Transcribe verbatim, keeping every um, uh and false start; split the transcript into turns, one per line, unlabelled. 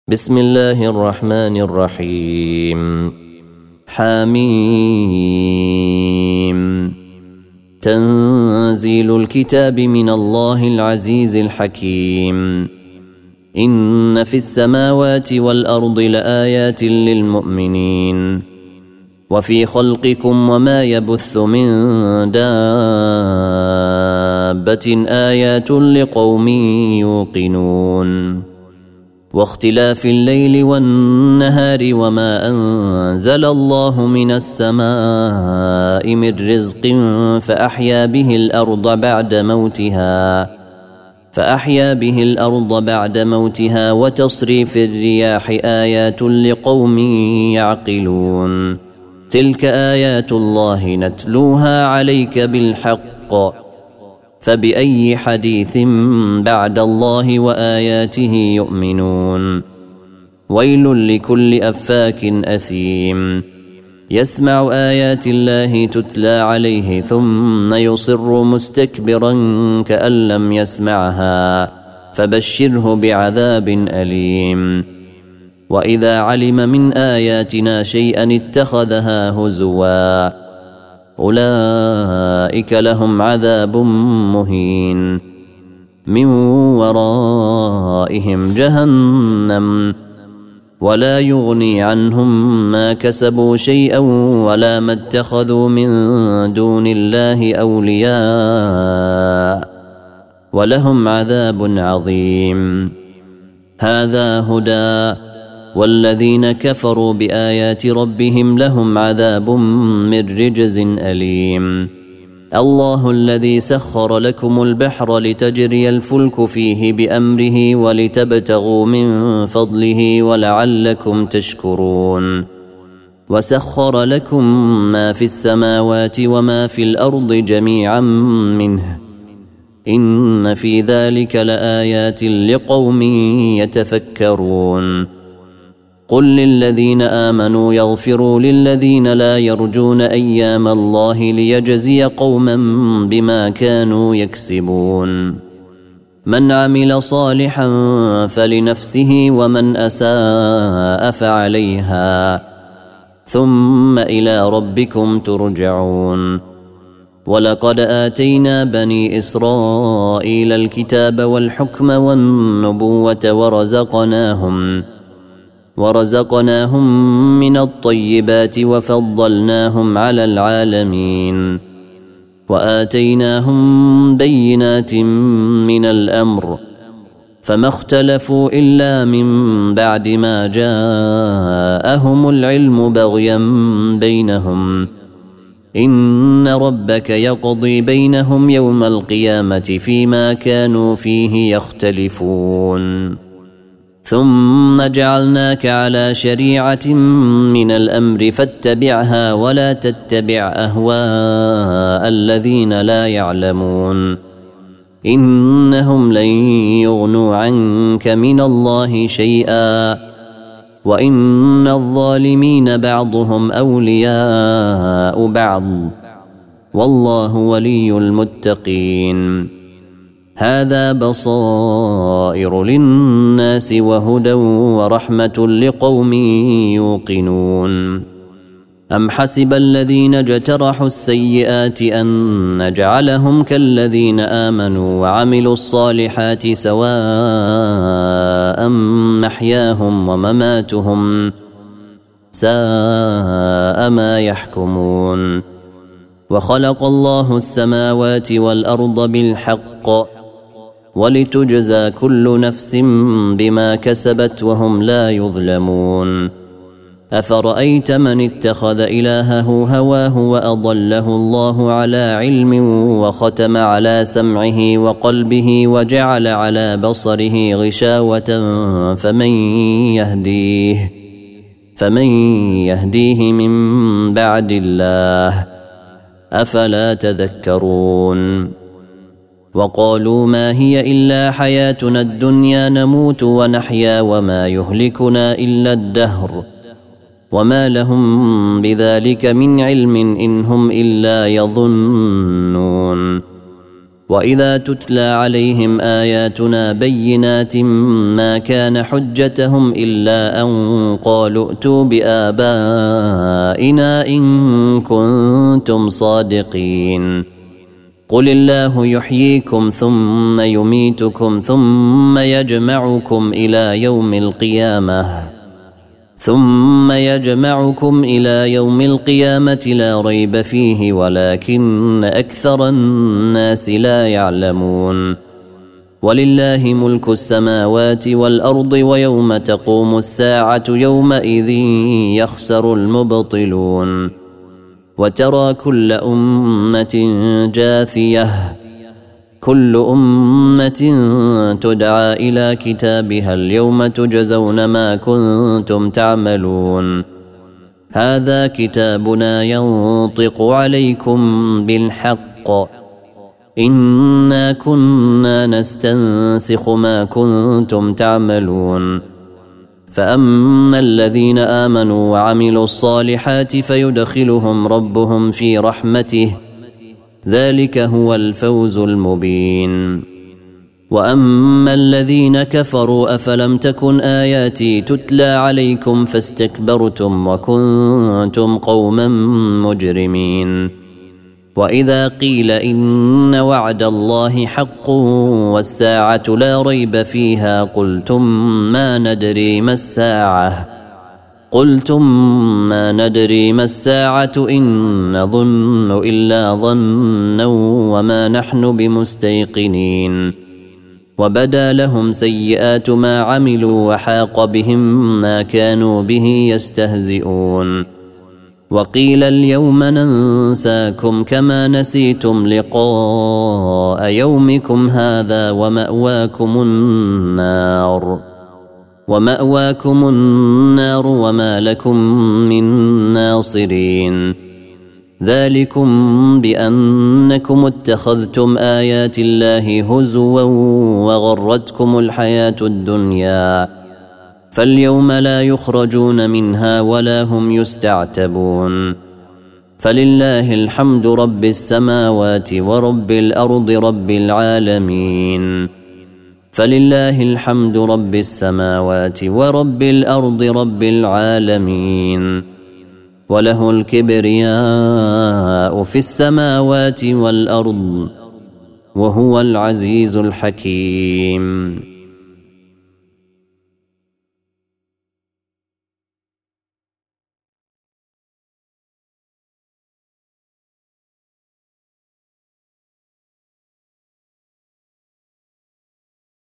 بسم الله الرحمن الرحيم. حميم. تنزيل الكتاب من الله العزيز الحكيم. إن في السماوات والأرض لآيات للمؤمنين وفي خلقكم وما يبث من دابة آيات لقوم يوقنون واختلاف الليل والنهار وما أنزل الله من السماء من رزق فأحيا به الأرض بعد موتها فأحيا به الأرض بعد موتها وتصريف الرياح آيات لقوم يعقلون تلك آيات الله نتلوها عليك بالحق فبأي حديث بعد الله وآياته يؤمنون ويل لكل أفاك أثيم يسمع آيات الله تتلى عليه ثم يصر مستكبرا كأن لم يسمعها فبشره بعذاب أليم وإذا علم من آياتنا شيئا اتخذها هزوا أولئك لهم عذاب مهين من ورائهم جهنم ولا يغني عنهم ما كسبوا شيئا ولا ما اتخذوا من دون الله أولياء ولهم عذاب عظيم. هذا هدى والذين كفروا بآيات ربهم لهم عذاب من رجز أليم. الله الذي سخر لكم البحر لتجري الفلك فيه بأمره ولتبتغوا من فضله ولعلكم تشكرون وسخر لكم ما في السماوات وما في الأرض جميعا منه إن في ذلك لآيات لقوم يتفكرون. قل للذين آمنوا يغفروا للذين لا يرجون أيام الله ليجزي قوما بما كانوا يكسبون. من عمل صالحا فلنفسه ومن أساء فعليها ثم إلى ربكم ترجعون. ولقد آتينا بني إسرائيل الكتاب والحكم والنبوة ورزقناهم ورزقناهم من الطيبات وفضلناهم على العالمين وآتيناهم بينات من الأمر فما اختلفوا إلا من بعد ما جاءهم العلم بغيا بينهم إن ربك يقضي بينهم يوم القيامة فيما كانوا فيه يختلفون. ثم جعلناك على شريعة من الأمر فاتبعها ولا تتبع أهواء الذين لا يعلمون إنهم لن يغنوا عنك من الله شيئا وإن الظالمين بعضهم أولياء بعض والله ولي المتقين. هذا بصائر للناس وهدى ورحمة لقوم يوقنون. أم حسب الذين اجترحوا السيئات أن نجعلهم كالذين آمنوا وعملوا الصالحات سواء محياهم ومماتهم ساء ما يحكمون. وخلق الله السماوات والأرض بالحق ولتجزى كل نفس بما كسبت وهم لا يظلمون. أفرأيت من اتخذ إلهه هواه وأضله الله على علم وختم على سمعه وقلبه وجعل على بصره غشاوة فمن يهديه فمن يهديه من بعد الله أفلا تذكرون. وقالوا ما هي إلا حياتنا الدنيا نموت ونحيا وما يهلكنا إلا الدهر وما لهم بذلك من علم إن هم إلا يظنون. وإذا تتلى عليهم آياتنا بينات ما كان حجتهم إلا أن قالوا ائتوا بآبائنا إن كنتم صادقين قل الله يحييكم ثم يميتكم ثم يجمعكم إلى يوم القيامة ثم يجمعكم إلى يوم القيامة لا ريب فيه ولكن أكثر الناس لا يعلمون ولله ملك السماوات والأرض ويوم تقوم الساعة يومئذ يخسر المبطلون وترى كل أمة جاثية كل أمة تدعى إلى كتابها اليوم تجزون ما كنتم تعملون هذا كتابنا ينطق عليكم بالحق إنا كنا نستنسخ ما كنتم تعملون فأما الذين آمنوا وعملوا الصالحات فيدخلهم ربهم في رحمته ذلك هو الفوز المبين وأما الذين كفروا أفلم تكن آياتي تتلى عليكم فاستكبرتم وكنتم قوما مجرمين وإذا قيل إن وعد الله حق والساعة لا ريب فيها قلتم ما ندري ما الساعة قلتم ما ندري ما الساعة إن نظن إلا ظنا وما نحن بمستيقنين وبدا لهم سيئات ما عملوا وحاق بهم ما كانوا به يستهزئون وقيل اليوم ننساكم كما نسيتم لقاء يومكم هذا ومأواكم النار ومأواكم النار وما لكم من ناصرين ذلكم بأنكم اتخذتم آيات الله هزوا وغرتكم الحياة الدنيا فاليوم لا يخرجون منها ولا هم يستعتبون فلله الحمد رب السماوات ورب الأرض رب العالمين فلله الحمد رب السماوات ورب الأرض رب العالمين وله الكبرياء في السماوات والأرض وهو العزيز الحكيم.